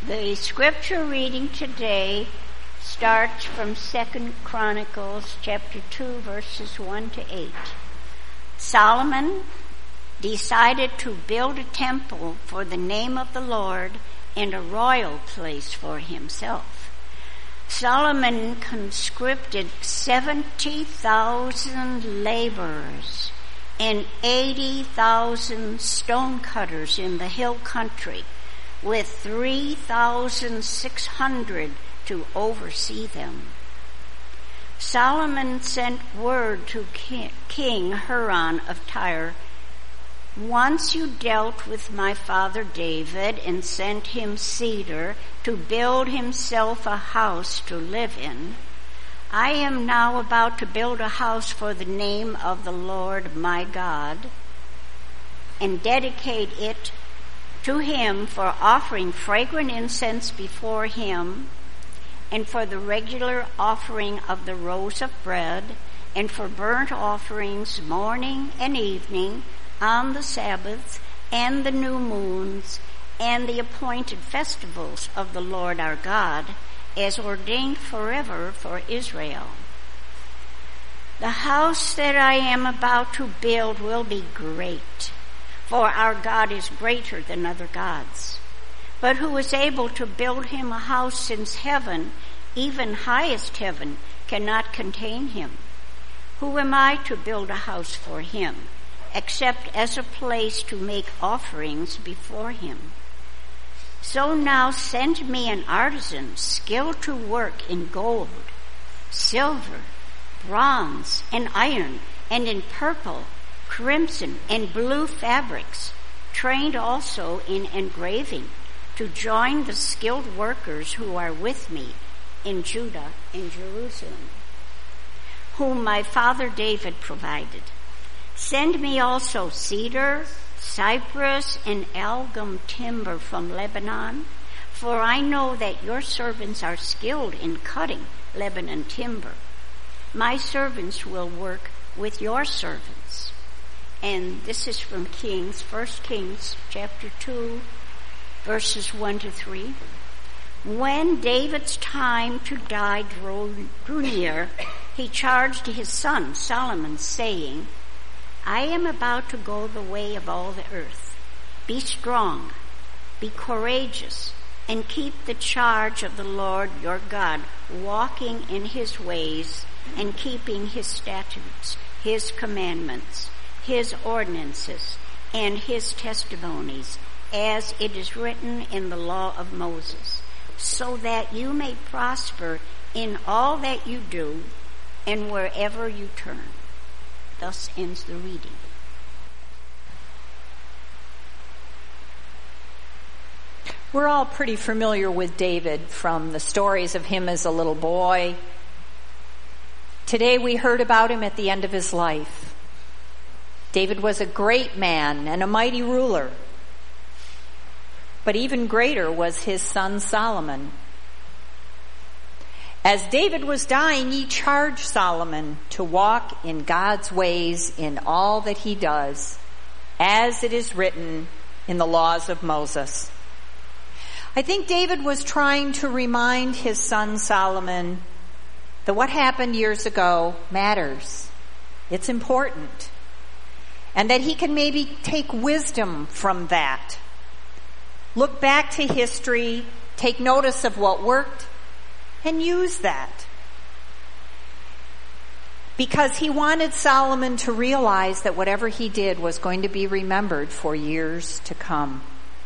The scripture reading today starts from 2 Chronicles chapter 2, verses 1 to 8. Solomon decided to build a temple for the name of the Lord and a royal place for himself. Solomon conscripted 70,000 laborers and 80,000 stonecutters in the hill country, with 3,600 to oversee them. Solomon sent word to King Huram of Tyre, "Once you dealt with my father David and sent him cedar to build himself a house to live in, I am now about to build a house for the name of the Lord my God and dedicate it to him for offering fragrant incense before him and for the regular offering of the rows of bread and for burnt offerings morning and evening on the Sabbaths and the new moons and the appointed festivals of the Lord our God, as ordained forever for Israel. The house that I am about to build will be great, for our God is greater than other gods. But who is able to build him a house, since heaven, even highest heaven, cannot contain him? Who am I to build a house for him, except as a place to make offerings before him? So now send me an artisan skilled to work in gold, silver, bronze, and iron, and in purple, crimson, and blue fabrics, trained also in engraving, to join the skilled workers who are with me in Judah and Jerusalem, whom my father David provided. Send me also cedar, cypress, and algum timber from Lebanon, for I know that your servants are skilled in cutting Lebanon timber. My servants will work with your servants." And this is from Kings, 1 Kings chapter 2, verses 1 to 3. When David's time to die drew near, he charged his son Solomon, saying, "I am about to go the way of all the earth. Be strong, be courageous, and keep the charge of the Lord your God, walking in his ways and keeping his statutes, his commandments, his ordinances, and his testimonies, as it is written in the law of Moses, so that you may prosper in all that you do and wherever you turn." Thus ends the reading. We're all pretty familiar with David from the stories of him as a little boy. Today we heard about him at the end of his life. David was a great man and a mighty ruler. But even greater was his son Solomon. As David was dying, he charged Solomon to walk in God's ways in all that he does, as it is written in the laws of Moses. I think David was trying to remind his son Solomon that what happened years ago matters. It's important. And that he can maybe take wisdom from that. Look back to history, take notice of what worked, and use that. Because he wanted Solomon to realize that whatever he did was going to be remembered for years to come.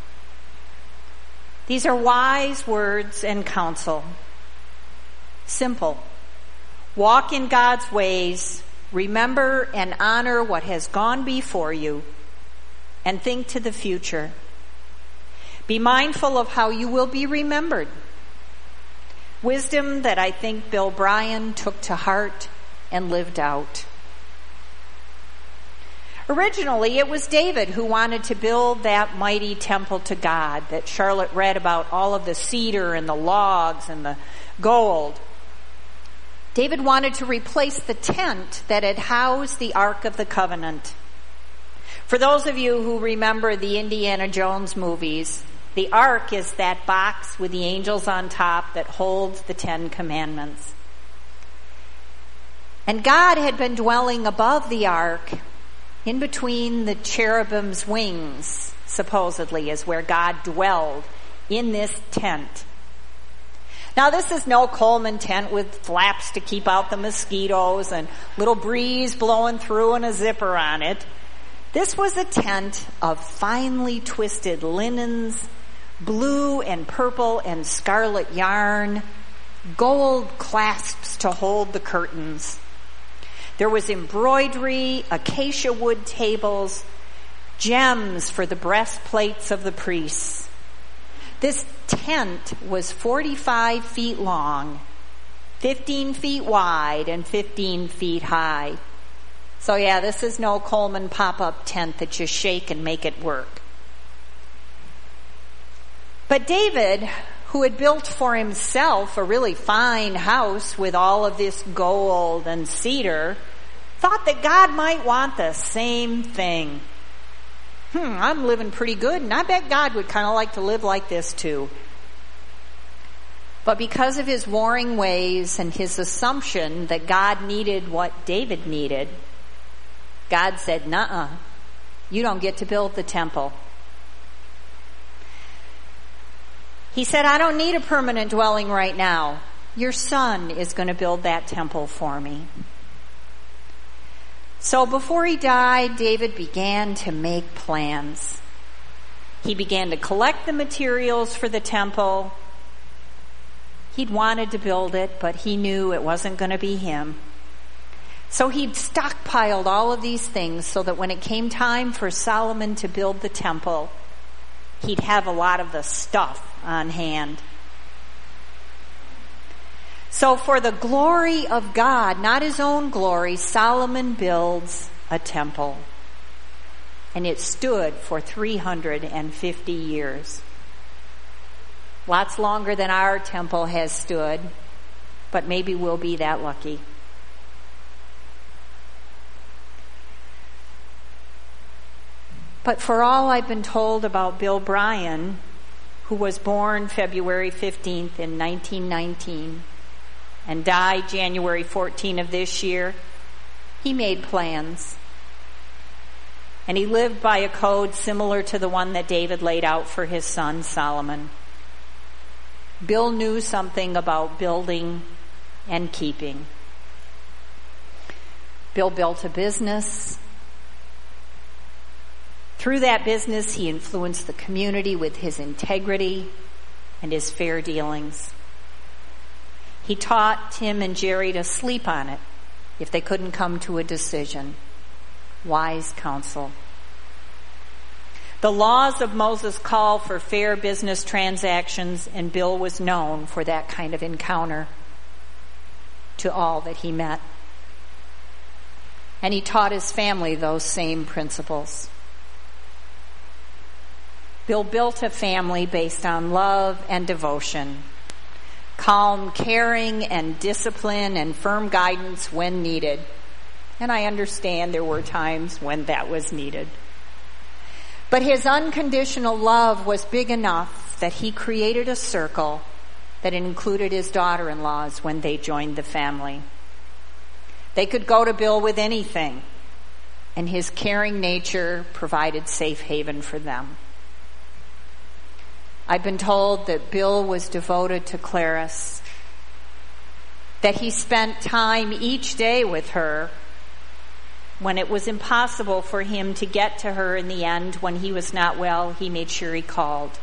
These are wise words and counsel. Simple. Walk in God's ways, remember and honor what has gone before you, and think to the future. Be mindful of how you will be remembered. Wisdom that I think Bill Bryan took to heart and lived out. Originally, it was David who wanted to build that mighty temple to God that Charlotte read about, all of the cedar and the logs and the gold. David wanted to replace the tent that had housed the Ark of the Covenant. For those of you who remember the Indiana Jones movies, The ark is that box with the angels on top that holds the 10 Commandments. And God had been dwelling above the ark, in between the cherubim's wings, supposedly, is where God dwelled in this tent. Now, this is no Coleman tent with flaps to keep out the mosquitoes and little breeze blowing through and a zipper on it. This was a tent of finely twisted linens, blue and purple and scarlet yarn, gold clasps to hold the curtains. There was embroidery, acacia wood tables, gems for the breastplates of the priests. This tent was 45 feet long, 15 feet wide, and 15 feet high. So yeah, this is no Coleman pop-up tent that you shake and make it work. But David, who had built for himself a really fine house with all of this gold and cedar, thought that God might want the same thing. I'm living pretty good, and I bet God would kind of like to live like this too. But because of his warring ways and his assumption that God needed what David needed, God said, "Nuh-uh, you don't get to build the temple." He said, "I don't need a permanent dwelling right now. Your son is going to build that temple for me." So before he died, David began to make plans. He began to collect the materials for the temple. He'd wanted to build it, but he knew it wasn't going to be him. So he'd stockpiled all of these things so that when it came time for Solomon to build the temple, he'd have a lot of the stuff on hand. So for the glory of God, not his own glory, Solomon builds a temple. And it stood for 350 years. Lots longer than our temple has stood, but maybe we'll be that lucky. But for all I've been told about Bill Bryan, who was born February 15th in 1919 and died January 14 of this year, he made plans. And he lived by a code similar to the one that David laid out for his son Solomon. Bill knew something about building and keeping. Bill built a business. Through that business, he influenced the community with his integrity and his fair dealings. He taught Tim and Jerry to sleep on it if they couldn't come to a decision. Wise counsel. The laws of Moses call for fair business transactions, and Bill was known for that kind of encounter to all that he met. And he taught his family those same principles. Bill built a family based on love and devotion, calm caring and discipline and firm guidance when needed. And I understand there were times when that was needed. But his unconditional love was big enough that he created a circle that included his daughter-in-laws when they joined the family. They could go to Bill with anything, and his caring nature provided safe haven for them. I've been told that Bill was devoted to Clarice, that he spent time each day with her. When it was impossible for him to get to her in the end, when he was not well, he made sure he called.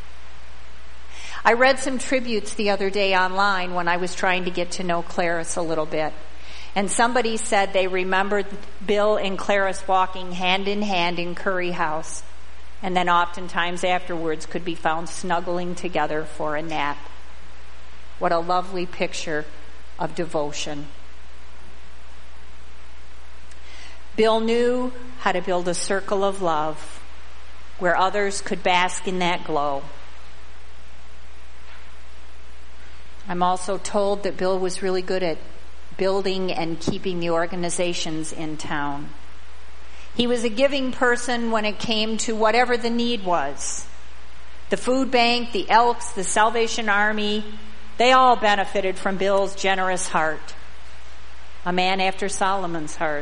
I read some tributes the other day online when I was trying to get to know Clarice a little bit. And somebody said they remembered Bill and Clarice walking hand in hand in Curry House, and then oftentimes afterwards could be found snuggling together for a nap. What a lovely picture of devotion. Bill knew how to build a circle of love where others could bask in that glow. I'm also told that Bill was really good at building and keeping the organizations in town. He was a giving person when it came to whatever the need was. The food bank, the Elks, the Salvation Army, they all benefited from Bill's generous heart. A man after Solomon's heart.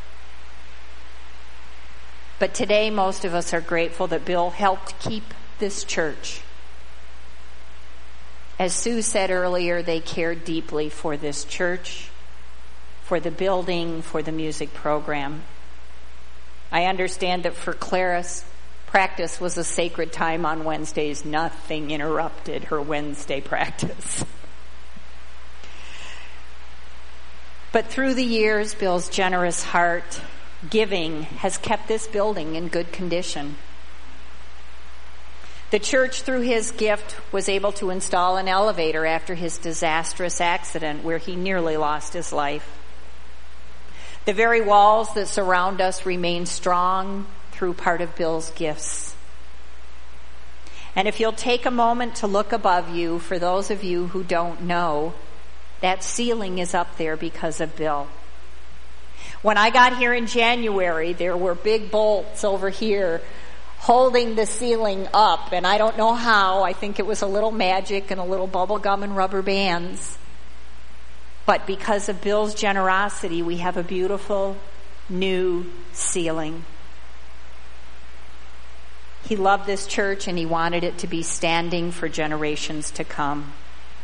But today, most of us are grateful that Bill helped keep this church. As Sue said earlier, they cared deeply for this church, for the building, for the music program. I understand that for Clarice, practice was a sacred time on Wednesdays. Nothing interrupted her Wednesday practice. But through the years, Bill's generous heart, giving, has kept this building in good condition. The church, through his gift, was able to install an elevator after his disastrous accident where he nearly lost his life. The very walls that surround us remain strong through part of Bill's gifts. And if you'll take a moment to look above you, for those of you who don't know, that ceiling is up there because of Bill. When I got here in January, there were big bolts over here holding the ceiling up, and I don't know how. I think it was a little magic and a little bubble gum and rubber bands. But because of Bill's generosity, we have a beautiful new ceiling. He loved this church and he wanted it to be standing for generations to come.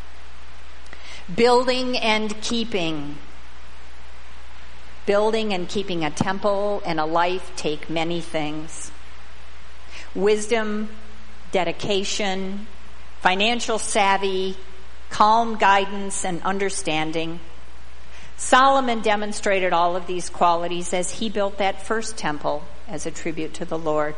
Building and keeping. Building and keeping a temple and a life take many things. Wisdom, dedication, financial savvy, calm guidance, and understanding. Solomon demonstrated all of these qualities as he built that first temple as a tribute to the Lord.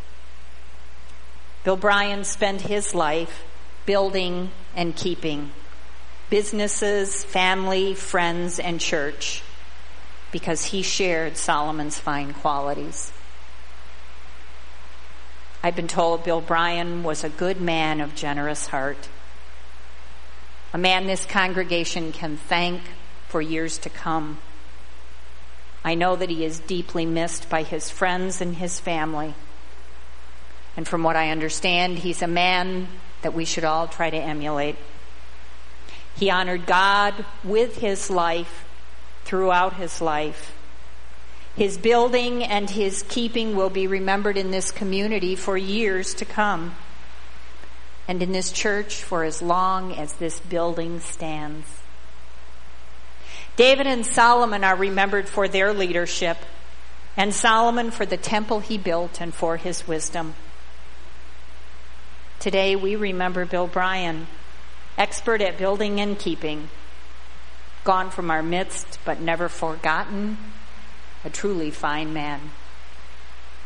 Bill Bryan spent his life building and keeping businesses, family, friends, and church because he shared Solomon's fine qualities. I've been told Bill Bryan was a good man of generous heart, a man this congregation can thank for years to come. I know that he is deeply missed by his friends and his family. And from what I understand, he's a man that we should all try to emulate. He honored God with his life throughout his life. His building and his keeping will be remembered in this community for years to come, and in this church for as long as this building stands. David and Solomon are remembered for their leadership, and Solomon for the temple he built and for his wisdom. Today we remember Bill Bryan, expert at building and keeping, gone from our midst but never forgotten, a truly fine man.